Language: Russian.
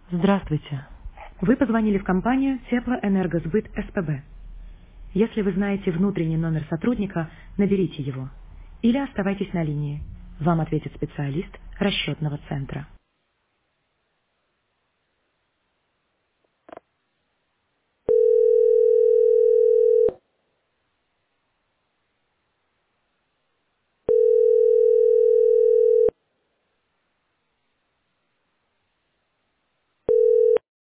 Здравствуйте. Вы позвонили в компанию Теплоэнергосбыт СПБ. Если вы знаете внутренний номер сотрудника, наберите его. Или оставайтесь на линии. Вам ответит специалист расчетного центра.